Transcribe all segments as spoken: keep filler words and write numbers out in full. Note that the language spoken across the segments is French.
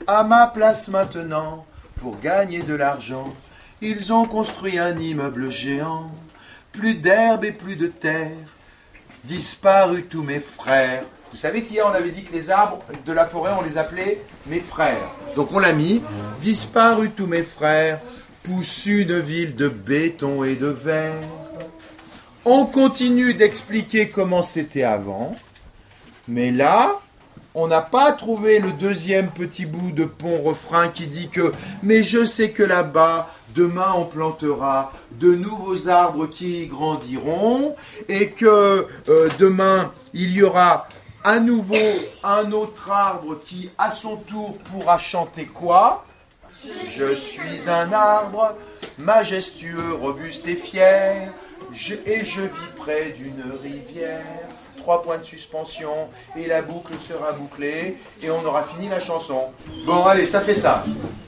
À ma place maintenant, pour gagner de l'argent, ils ont construit un immeuble géant. Plus d'herbe et plus de terre, disparus tous mes frères. Vous savez qu'hier on avait dit que les arbres de la forêt, on les appelait mes frères. Donc on l'a mis, disparus tous mes frères, pousse une ville de béton et de verre. On continue d'expliquer comment c'était avant, mais là, on n'a pas trouvé le deuxième petit bout de pont-refrain qui dit que « Mais je sais que là-bas, demain on plantera de nouveaux arbres qui grandiront et que euh, demain il y aura à nouveau un autre arbre qui, à son tour, pourra chanter quoi ? Je suis un arbre majestueux, robuste et fier, je, et je vis près d'une rivière. » Trois points de suspension et la boucle sera bouclée et on aura fini la chanson. Bon, allez, ça fait ça.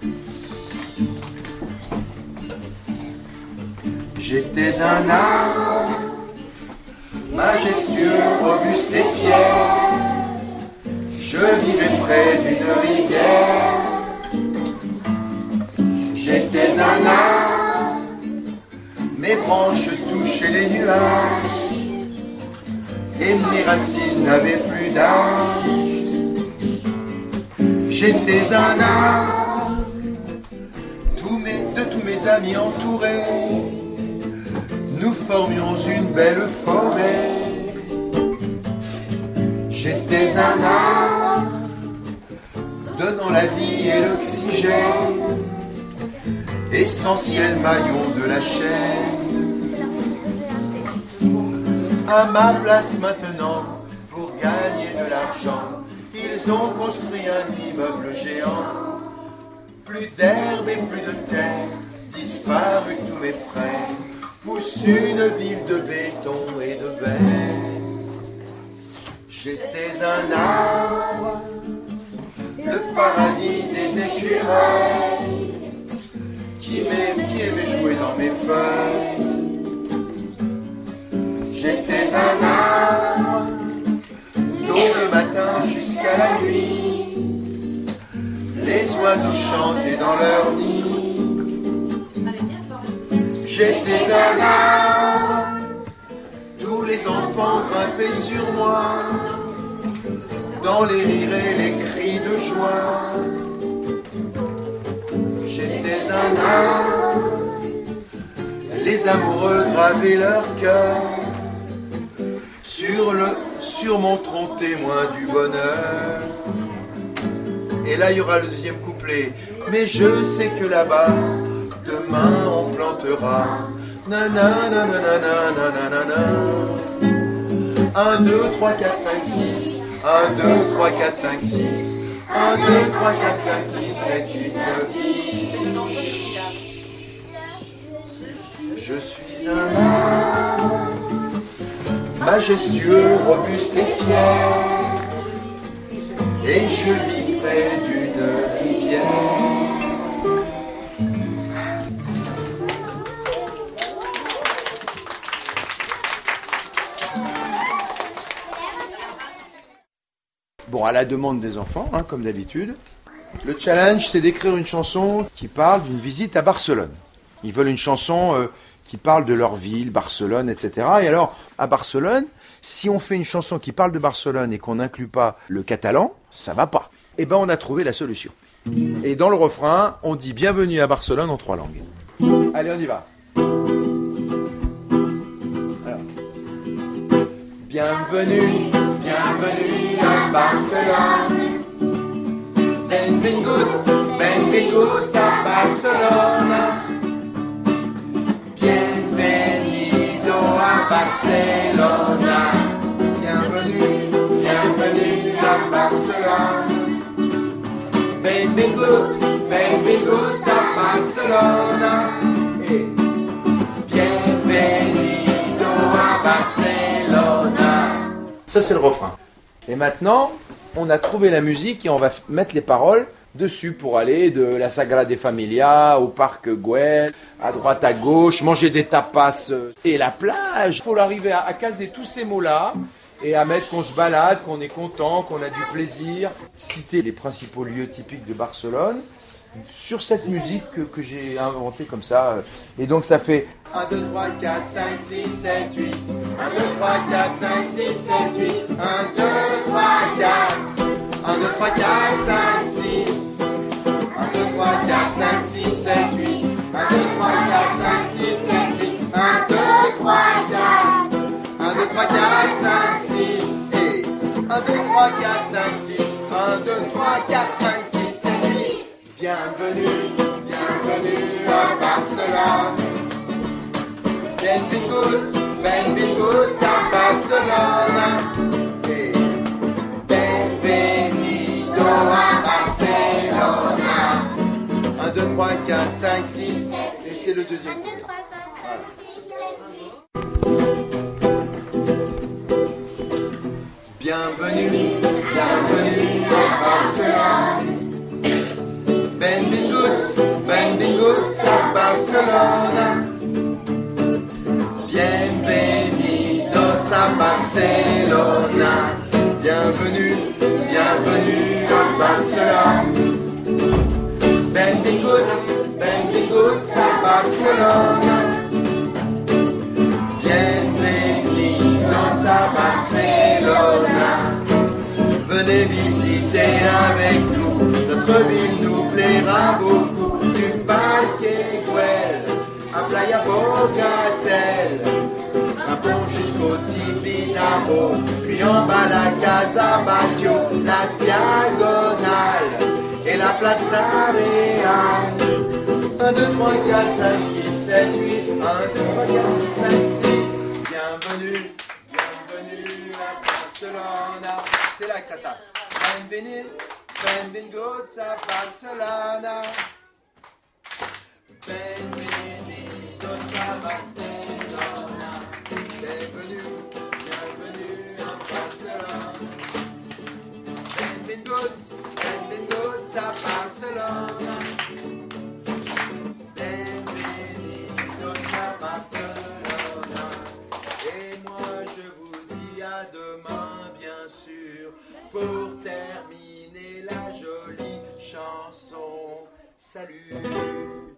J'étais un arbre majestueux, robuste et fier. Je vivais près d'une rivière. J'étais un arbre, mes branches touchaient les nuages. Et mes racines n'avaient plus d'âge. J'étais un arbre, tous mes, de tous mes amis entourés. Nous formions une belle forêt. J'étais un arbre, donnant la vie et l'oxygène, essentiel maillon de la chaîne. À ma place maintenant, pour gagner de l'argent, ils ont construit un immeuble géant. Plus d'herbe et plus de terre, disparus tous mes frères, pousse une ville de béton et de verre. J'étais un arbre, le paradis des écureuils, qui aimait, qui aimait jouer dans mes feuilles. J'étais un arbre, tôt le matin jusqu'à la nuit, les oiseaux chantaient dans leur nid. J'étais un arbre, tous les enfants grimpaient sur moi, dans les rires et les cris de joie. J'étais un arbre, les amoureux gravaient leur cœur Sur, le, sur mon tronc témoin du bonheur. Et là il y aura le deuxième couplet. Mais je sais que là-bas, demain on plantera. Nanana, nanana, nanana. un, deux, trois, quatre, cinq, six. un, deux, trois, quatre, cinq, six. un, deux, trois, quatre, cinq, six, sept, huit, neuf, dix. Je suis un arbre majestueux, robuste et fier, et je vis près d'une rivière. Bon, à la demande des enfants, hein, comme d'habitude, le challenge, c'est d'écrire une chanson qui parle d'une visite à Barcelone. Ils veulent une chanson euh, qui parle de leur ville, Barcelone, et cetera. Et alors, à Barcelone, si on fait une chanson qui parle de Barcelone et qu'on n'inclut pas le catalan, ça va pas. Eh ben, on a trouvé la solution. Et dans le refrain, on dit « Bienvenue à Barcelone » en trois langues. Allez, on y va. Alors. Bienvenue, bienvenue à Barcelone. Benvingut, benvingut à Barcelone. Bienvenido a Barcelona. Bienvenue, bienvenue à Barcelone. Benvingut, benvingut a Barcelona. Et bienvenido a Barcelona. Ça, c'est le refrain. Et maintenant, on a trouvé la musique et on va f- mettre les paroles dessus pour aller de la Sagrada Familia au parc Güell, à droite à gauche, manger des tapas et la plage. Il faut arriver à, à caser tous ces mots-là et à mettre qu'on se balade, qu'on est content, qu'on a du plaisir. Citer les principaux lieux typiques de Barcelone sur cette musique que, que j'ai inventée comme ça. Et donc ça fait un, deux, trois, quatre, cinq, six, sept, huit. un, deux, trois, quatre, cinq, six, sept, huit. un, deux, trois, quatre. un, deux, trois, quatre, cinq, six. un, deux, trois, quatre, cinq, six, sept, huit. un, deux, trois, quatre, cinq, six, sept, huit. un, deux, trois, quatre. un, deux, trois, quatre, cinq, six. Et un, deux, trois, quatre, cinq, six. un, deux, trois, quatre, cinq, six, sept, huit. Bienvenue, bienvenue à Barcelone. Benvingut, benvingut a Barcelone. Et benvenido a Barcelona. un, deux, trois, quatre, cinq, six. Et c'est le deuxième. Bienvenue, bienvenue à Barcelone. Benvinguts, benvinguts a Barcelona. Bienvenidos a Barcelona. Bienvenue, bienvenue à Barcelone. Benvinguts, benvinguts a Barcelona. Bienvenidos a Barcelona. Venez visiter avec nous, notre ville nous plaira beaucoup. Du Parque Güell à Playa Bogatel, un pont jusqu'au Tibidabo, puis en bas la Casa Batlló, la Diagonale et la Plaza Real. un, deux, trois, quatre, cinq, six, sept, huit. un, deux, trois, quatre, cinq, six. Bienvenue, bienvenue à Barcelona. C'est là que ça tape. Benvenue, benvinguts a Barcelona. Benvenidos a Barcelona. Bienvenue, bienvenue à Barcelone. Benvinguts, benvinguts a Barcelona. Benvenidos a Barcelona. Et moi je vous dis à demain bien sûr pour terminer la jolie chanson. Salut!